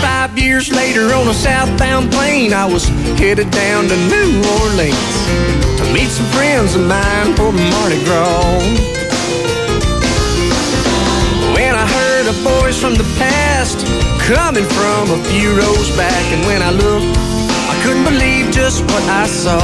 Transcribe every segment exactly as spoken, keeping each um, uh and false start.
Five years later on a southbound plane, I was headed down to New Orleans to meet some friends of mine for Mardi Gras. When I heard a voice from the past coming from a few rows back, and when I looked, I couldn't believe just what I saw.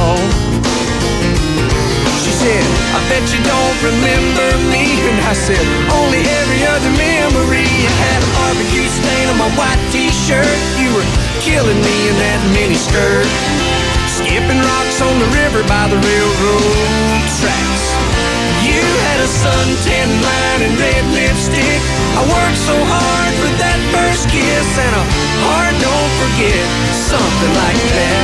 She said, I bet you don't remember me. And I said, only every other memory. I had a barbecue stain on my white t-shirt. You were killing me in that mini skirt, skipping rocks on the river by the railroad tracks. You had a suntan line and red lipstick. I worked so hard for that first kiss, and a heart don't forget something like that.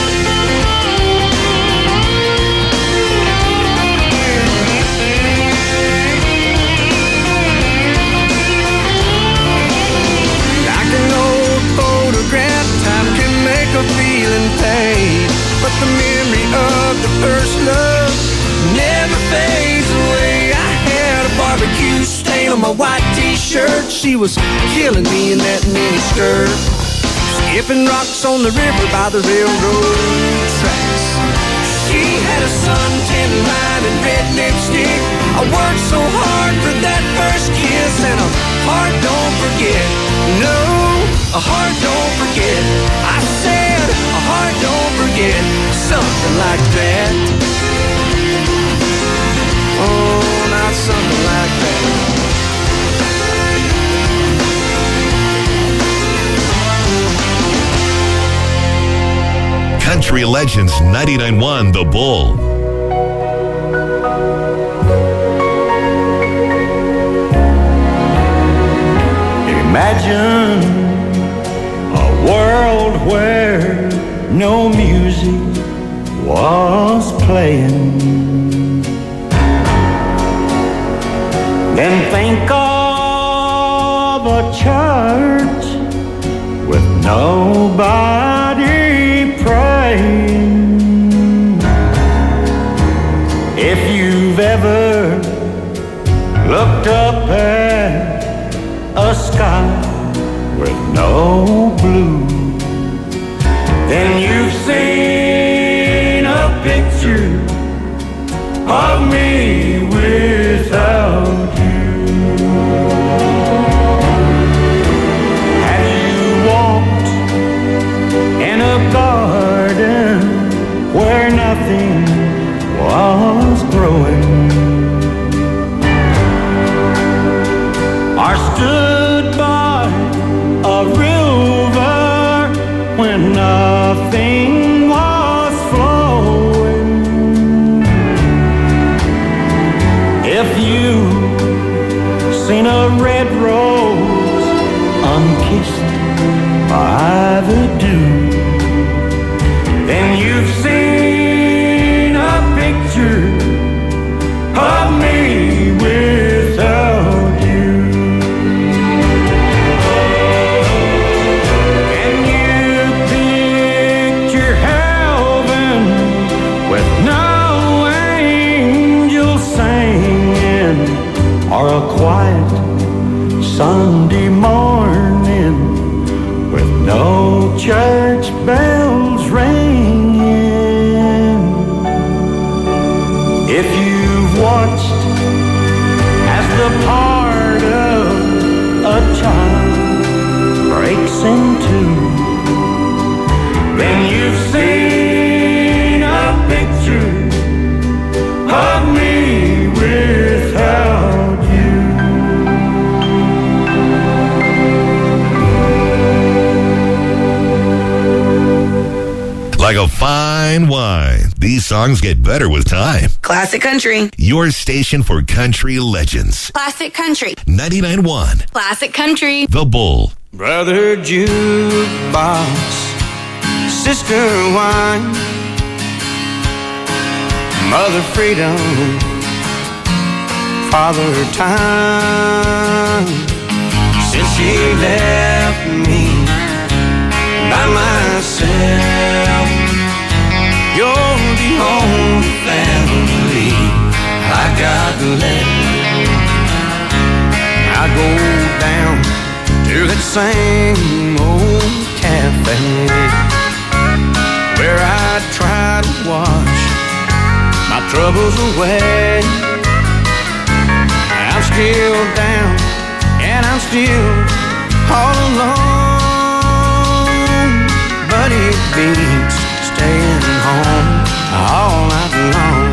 Like an old photograph, time can make a feeling fade, but the memory of the first love never fades away. I had a barbecue stain on my white t-shirt. She was killing me in that mini skirt, skipping rocks on the river by the railroad tracks. She had a suntan line and red lipstick. I worked so hard for that first kiss, and a heart don't forget. No, a heart don't forget. I said a heart don't forget something like that. Oh, not something like that. Country Legends ninety-nine point one The Bull. Imagine a world where no music was playing. Then think of a church with nobody praying. If you've ever looked up at a sky with no blue, then you've seen a picture of me without you. Have you walked in a garden where nothing was growing, or stood by a river when nothing was flowing? If you've seen a red rose unkissed by the dew, then you've seen a picture of me without you. Can you picture heaven with no angels singing, or a quiet Sunday morning with no church bells ringing? If you've watched as the part of a child breaks in two, then you've seen a picture of me without you. Like a fine wine, these songs get better with time. Classic Country. Your station for country legends. Classic Country. ninety-nine point one Classic Country. The Bull. Brother jukebox, sister wine, mother freedom, father time. Since she left me by myself, you're the only family I got left. I go down to that same old cafe where I try to wash my troubles away. I'm still down and I'm still all alone, but it beats staying home all night long.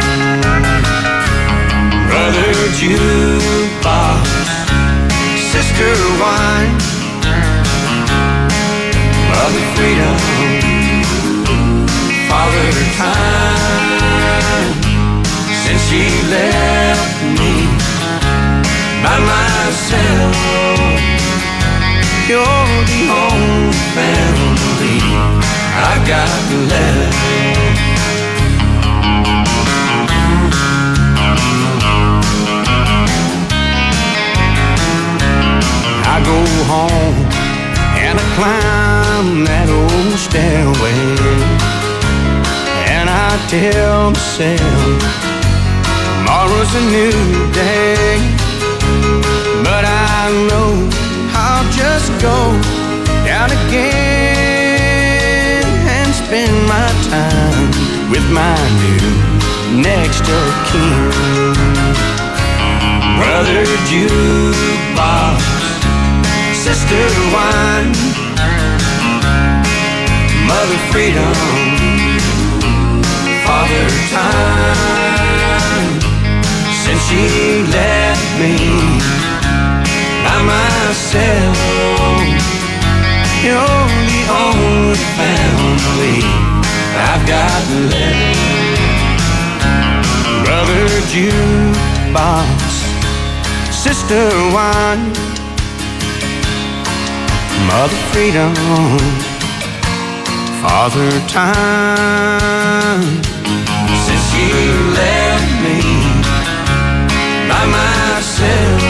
Brother jukebox, sister wine, mother freedom, father time. Since she left me by myself, you're the only family I've got left. I go home and I climb that old stairway, and I tell myself tomorrow's a new day. But I know I'll just go down again and spend my time with my new next of kin. Brother jukebox, sister wine, mother freedom, father time. Since she left me by myself, you're the only family I've got left. Brother jukebox, sister wine, mother freedom, father time. Since you left me by myself,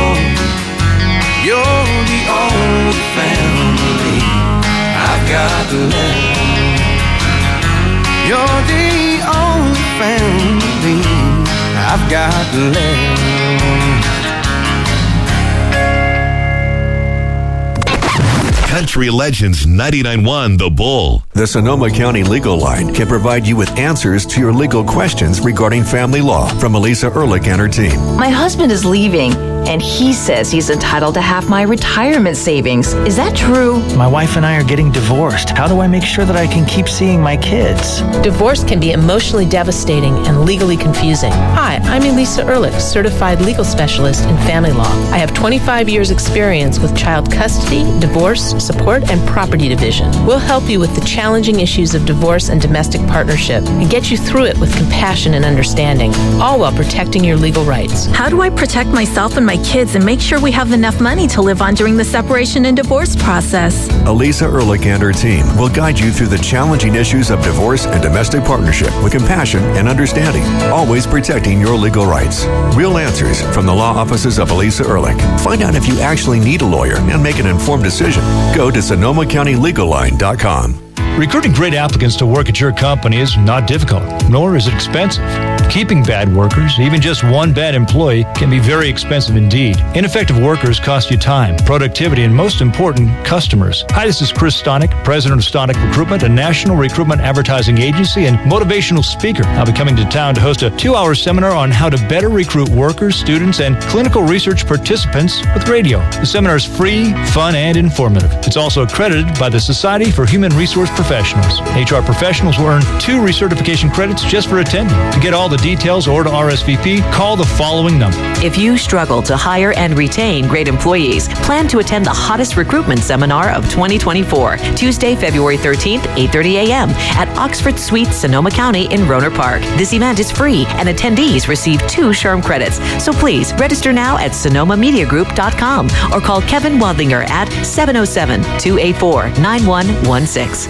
you're the only family I've got left. You're the only family I've got left. Country Legends ninety-nine point one The Bull. The Sonoma County Legal Line can provide you with answers to your legal questions regarding family law from Elisa Ehrlich and her team. My husband is leaving, and he says he's entitled to half my retirement savings. Is that true? My wife and I are getting divorced. How do I make sure that I can keep seeing my kids? Divorce can be emotionally devastating and legally confusing. Hi, I'm Elisa Ehrlich, certified legal specialist in family law. I have twenty-five years experience with child custody, divorce, support, and property division. We'll help you with the challenging issues of divorce and domestic partnership and get you through it with compassion and understanding, all while protecting your legal rights. How do I protect myself and my kids and make sure we have enough money to live on during the separation and divorce process? Elisa Ehrlich and her team will guide you through the challenging issues of divorce and domestic partnership with compassion and understanding, always protecting your legal rights. Real answers from the law offices of Elisa Ehrlich. Find out if you actually need a lawyer and make an informed decision. Go to Sonoma County Legal Line dot com. Recruiting great applicants to work at your company is not difficult, nor is it expensive. Keeping bad workers, even just one bad employee, can be very expensive indeed. Ineffective workers cost you time, productivity, and most important, customers. Hi, this is Chris Stonick, president of Stonick Recruitment, a national recruitment advertising agency and motivational speaker. I'll be coming to town to host a two-hour seminar on how to better recruit workers, students, and clinical research participants with radio. The seminar is free, fun, and informative. It's also accredited by the Society for Human Resource Professionals. H R professionals will earn two recertification credits just for attending. To get all the details or to R S V P, call the following number. If you struggle to hire and retain great employees, plan to attend the hottest recruitment seminar of twenty twenty-four, Tuesday, February thirteenth, eight thirty a.m. at Oxford Suites, Sonoma County in Rohnert Park. This event is free and attendees receive two SHRM credits. So please register now at sonoma media group dot com or call Kevin Wadlinger at seven oh seven, two eight four, nine one one six.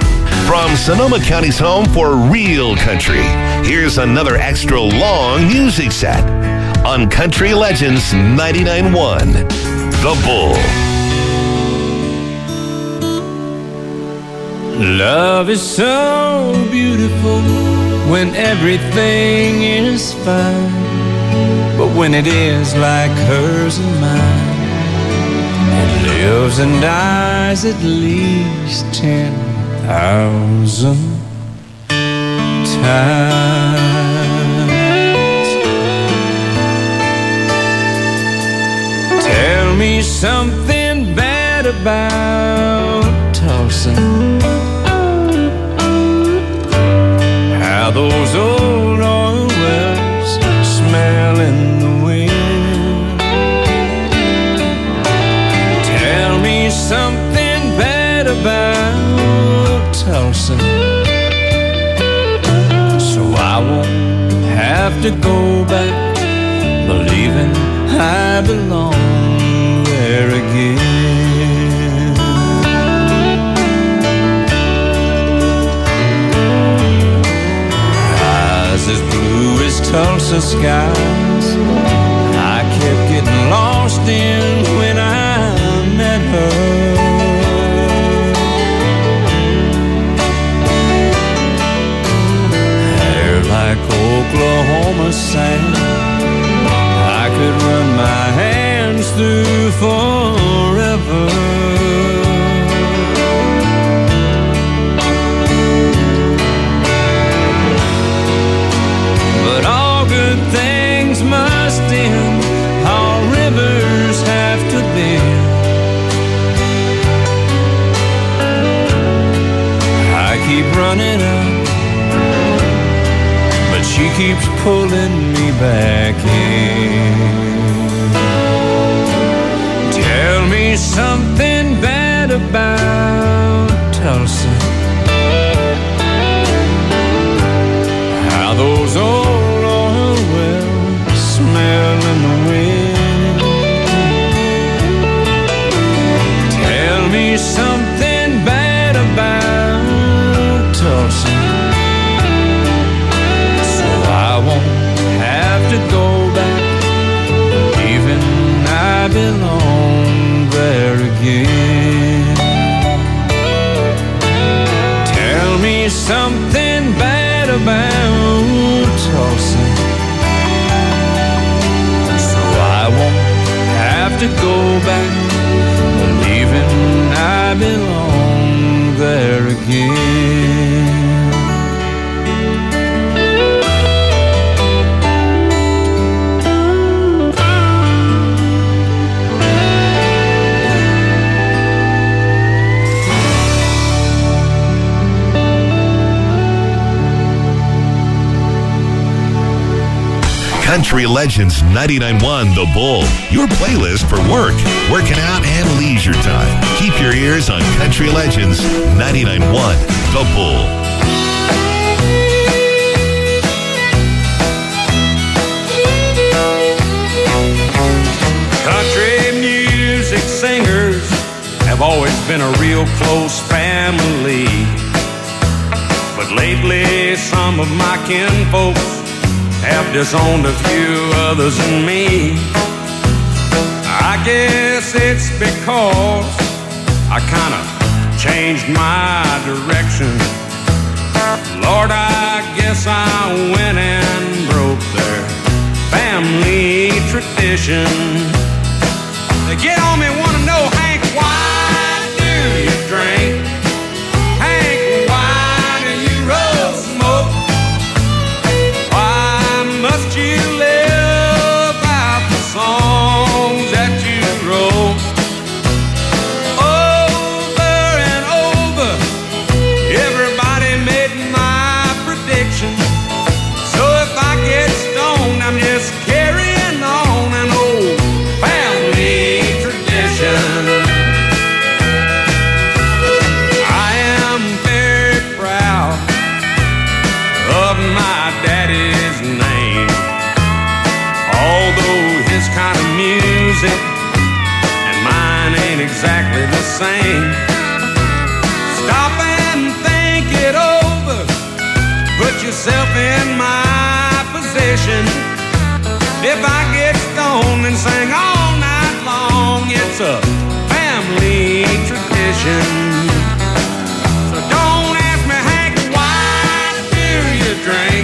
From Sonoma County's home for real country, here's another extra long music set on Country Legends ninety-nine point one The Bull. Love is so beautiful when everything is fine, but when it is like hers and mine, It lives and dies at least ten thousand times. Tell me something bad about Tulsa. How those old oil wells smell in the wind. Tell me something bad about Tulsa, so I won't have to go back believing I belong there again. Eyes as blue as Tulsa skies, I kept getting lost in when I met her. Hair like Oklahoma sand, I could run my hands through forever. But all good things must end, all rivers have to bend. I keep running up, but she keeps pulling me back in. Tell me something bad about Tulsa. How those old oil wells smell in the wind. Tell me something bad about Tulsa, so I won't have to go back even I belong there again. Tell me something bad about Tulsa, so I won't have to go back believing I belong there again. Country Legends ninety-nine point one The Bull, your playlist for work, working out, and leisure time. Keep your ears on Country Legends ninety-nine point one The Bull. Country music singers have always been a real close family, but lately some of my kinfolks have disowned a few others and me. I guess it's because I kind of changed my direction. Lord, I guess I went and broke their family tradition. They get on me, want to know, Hank, why do you drink? Hank, why do you roll smoke? Must you live out the songs that you wrote? Over and over, everybody made my prediction. So if I get stoned, I'm just carrying on an old family tradition. I am very proud of my daddy's name, although his kind of music and mine ain't exactly the same. Stop and think it over, put yourself in my position. If I get stoned and sing all night long, it's a family tradition. So don't ask me, Hank, why do you drink?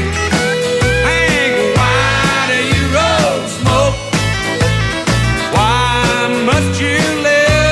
Must you live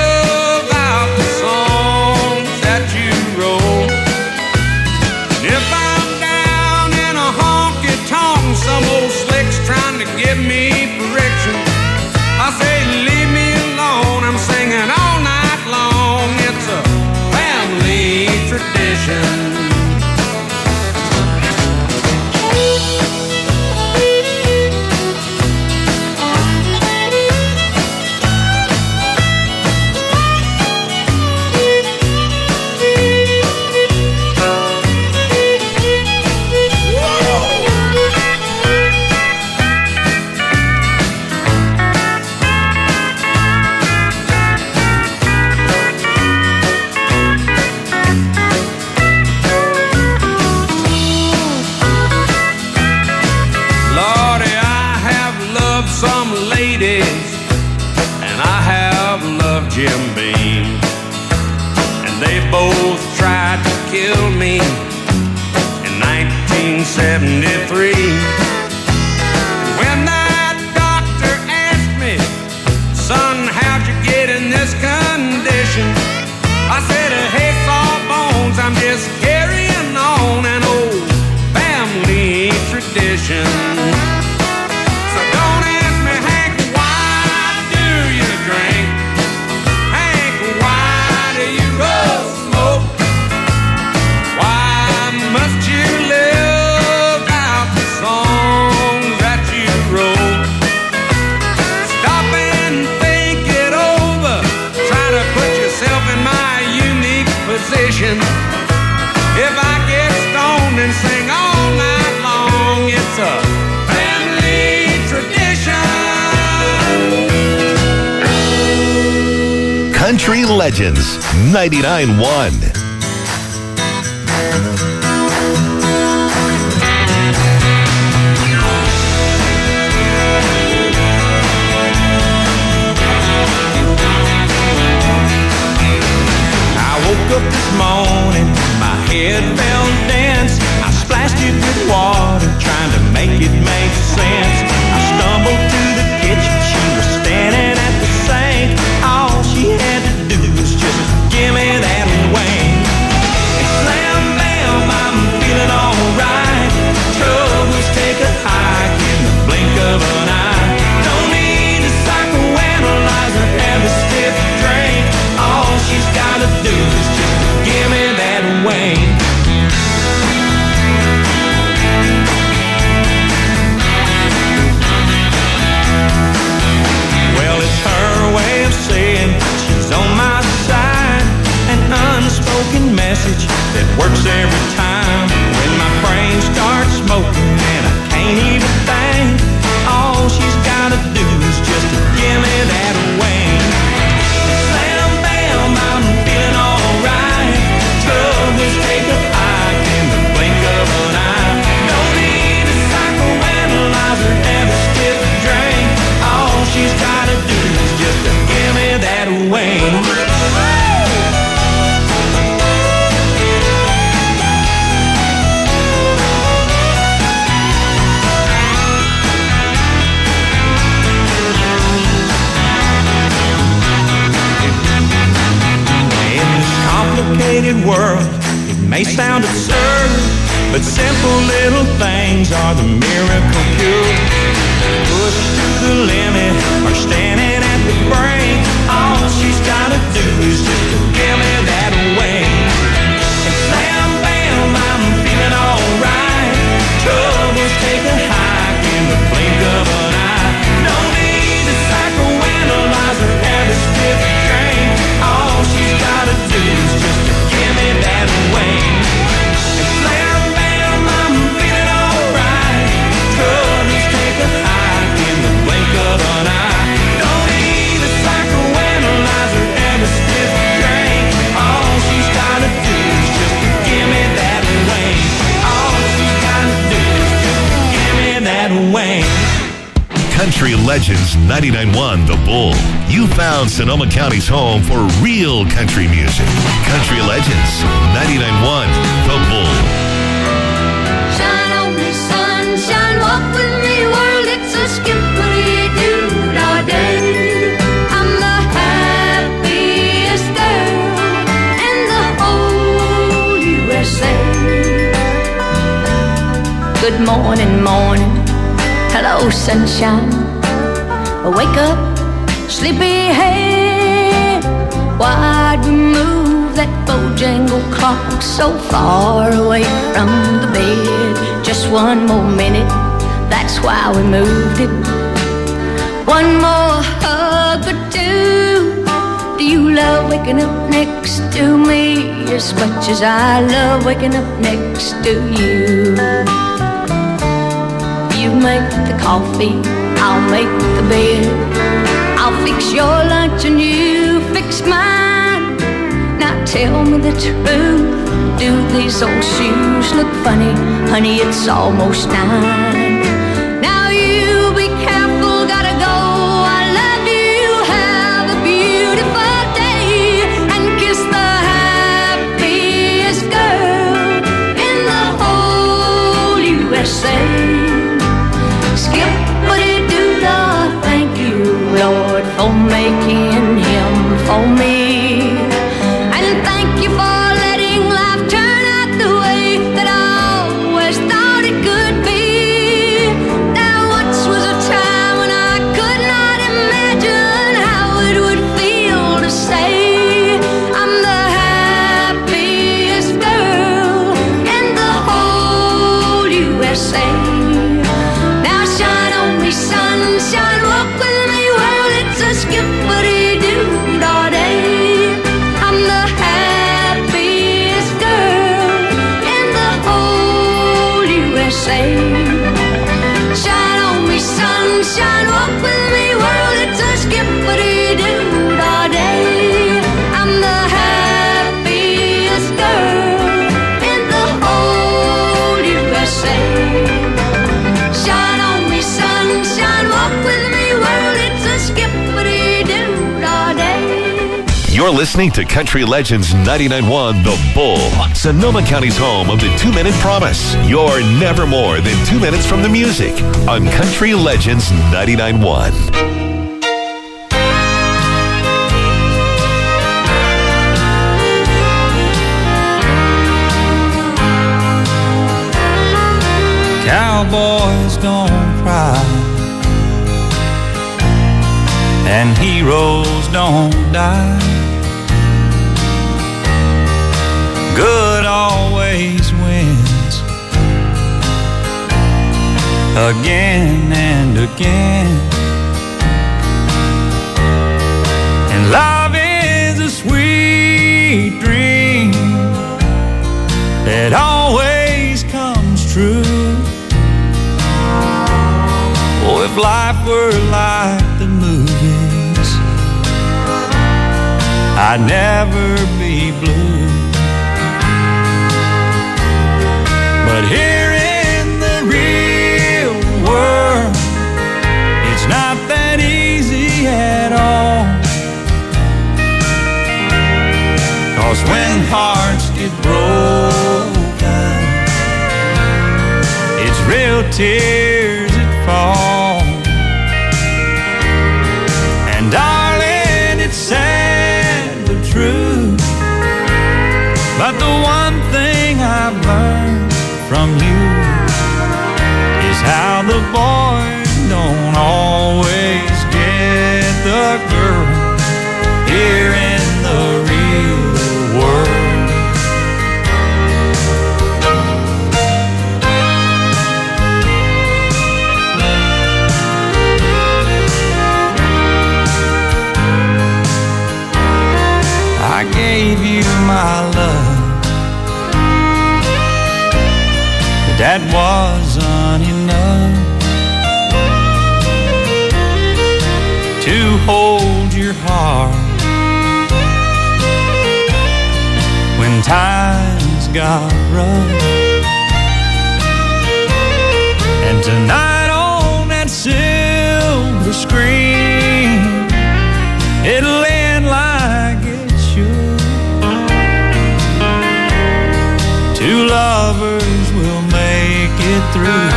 killed me in nineteen seventy-three. When that doctor asked me, son, how'd you get in this condition? I said, hey, Sawbones, I'm just carrying on an old family tradition. So don't ask me, Hank, why do you drink? Hank, why do you roll smoke? Why must you live out the songs that you wrote? Stop and think it over. Try to put yourself in my unique position. If I get stoned and sing all night long, it's a family tradition. Country Legends ninety-nine point one. Woke up this morning, my head felt dense. I splashed it with water, trying to make it make sense. I stumbled to the kitchen, she was standing at the sink. All she had to do was just give me that wing. And slam bam, I'm feeling alright. Troubles take a hike in the blink of an eye. Don't need to psychoanalyze or have a stiff drink. All she's gotta do is just give me that wing. Well, it's her way of saying she's on my side. An unspoken message that works every time. When my brain starts smoking and I can't even think, all she's gotta do is just to give me that wing. Slam bam, I'm feeling alright. Troubles take a hike in the blink of an eye. Don't need a psychoanalyze or have a stiff drink. All she's gotta do is just to give me that wing. Complicated world, it may sound absurd, but simple little things are the miracle cure. Pushed to the limit or standing at the brink, all she's gotta do is just to give me that wing. And slam bam, I'm feeling alright. Troubles take a hike in the blink of an eye. Don't need a psychoanalyze or have a stiff drink. All she's gotta do is just to give me that wing. And slam bam, I'm feeling alright. Troubles take a hike in the blink of an eye. Don't need a psychoanalyze or have a stiff drink. All she's gotta do is just to give me that wing. All she's gotta do is just to give me that wing. Country Legends ninety-nine point one The Bull. You found Sonoma County's home for real country music. Country Legends ninety-nine point one The Bull. Shine on me, sunshine, walk with me, world. It's a skippity-doo-dah day. I'm the happiest girl in the whole U S A. Good morning, morning. Hello, sunshine. Wake up, sleepyhead. Why'd we move that Bojangle clock so far away from the bed? Just one more minute, that's why we moved it. One more hug or two. Do you love waking up next to me as much as I love waking up next to you? You make the coffee, I'll make the bed. I'll fix your lunch and you fix mine. Now tell me the truth, do these old shoes look funny? Honey, it's almost nine. Now you be careful, gotta go. I love you, have a beautiful day, and kiss the happiest girl say. Shine on me, sunshine, walk with me, world, it's a skippity-doo all day. I'm the happiest girl in the whole U S A. Shine on me, sunshine, walk with me, world, it's a skippity-doo all day. You're listening to Country Legends ninety-nine point one The Bull, Sonoma County's home of the two-minute promise. You're never more than two minutes from the music on Country Legends ninety-nine point one. Cowboys don't cry, and heroes don't die. Good always wins, again and again. And love is a sweet dream that always comes true. Oh, if life were like the movies, I'd never be blue. But here in the real world, it's not that easy at all. 'Cause when hearts get broken, it's real tears that fall. And darling, it's sad but true. But the one thing I've learned from you is how the boys don't always get the girl here in the real world. I gave you my love, that wasn't enough to hold your heart when times got rough. And tonight on that silver screen, it'll end like it should. Two lovers will make it through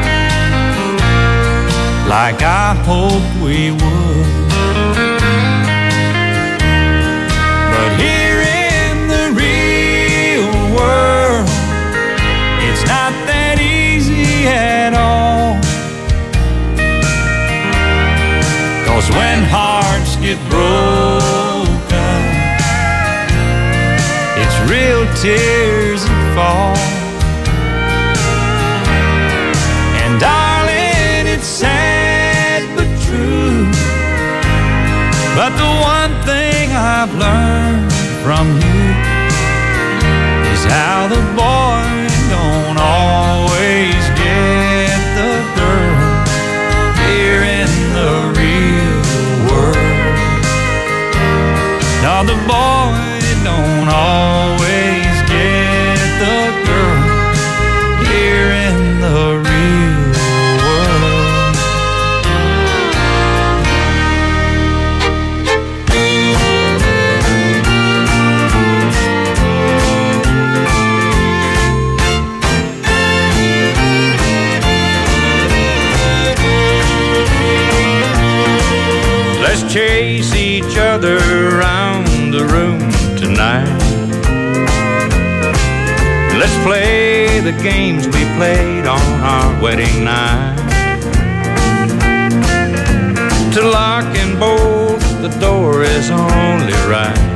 like I hoped we would. But here in the real world, it's not that easy at all. 'Cause when hearts get broken, it's real tears that fall. And darling, it's sad but true. But the one thing I've learned from you is how the boy don't always get the girl here in the real world. Now the boy don't always get the girl here in the real world. Let's chase each other around the room tonight. Let's play the games we played on our wedding night. To lock and bolt the door is only right.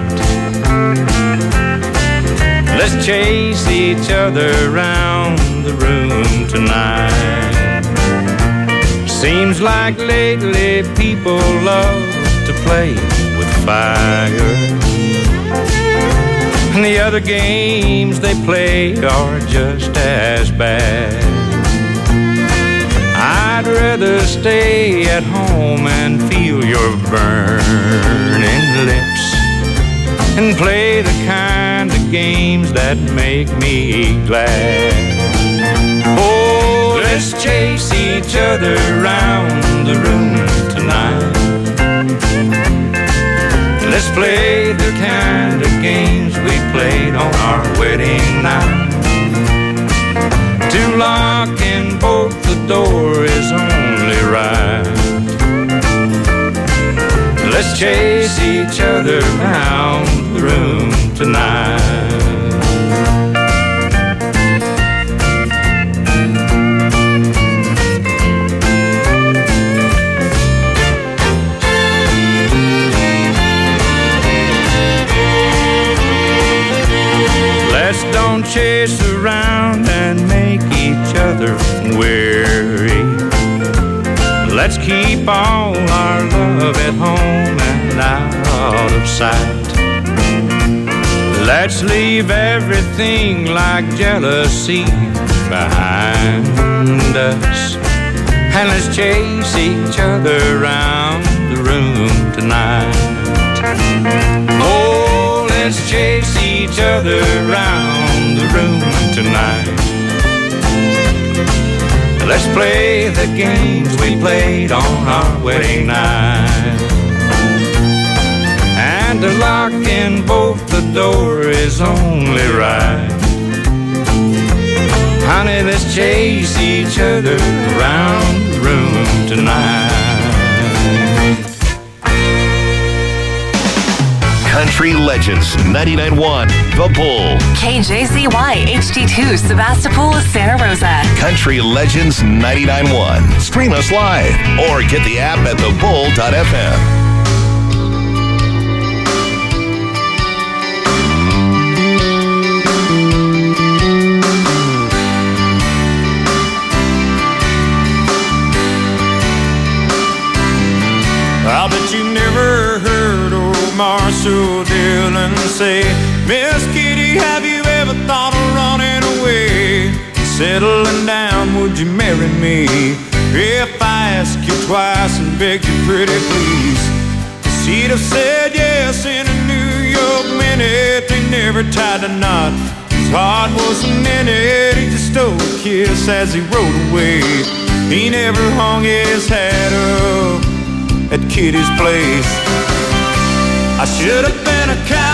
Let's chase each other around the room tonight. Seems like lately people love to play with fire, and the other games they play are just as bad. rather stay at home and feel your burning lips and play the kind of games that make me glad. Oh, let's chase each other around the room tonight. Let's play the kind of games we played on our wedding night. To lock and bolt the door is only right. Let's chase each other around the room tonight. Let's don't chase around and make each other weary. Let's keep all our love at home and out of sight. Let's leave everything like jealousy behind us. And let's chase each other around the room tonight. Oh, let's chase each other around the room tonight. Let's play the games we played on our wedding night. And to lock and bolt the door is only right. Honey, let's chase each other around the room tonight. Country Legends ninety-nine point one, The Bull. K J Z Y H D two, Sebastopol, Santa Rosa. Country Legends ninety-nine point one. Stream us live or get the app at the bull dot f m. I bet you never heard old Marshall Dillon say, Miss Kitty, have you ever thought of running away? Settling down, would you marry me? If I asked you twice and begged you pretty please, she'd have said yes in a New York minute. They never tied a knot, his heart wasn't in it. He just stole a kiss as he rode away. He never hung his hat up at Kitty's place. I should have been a cowboy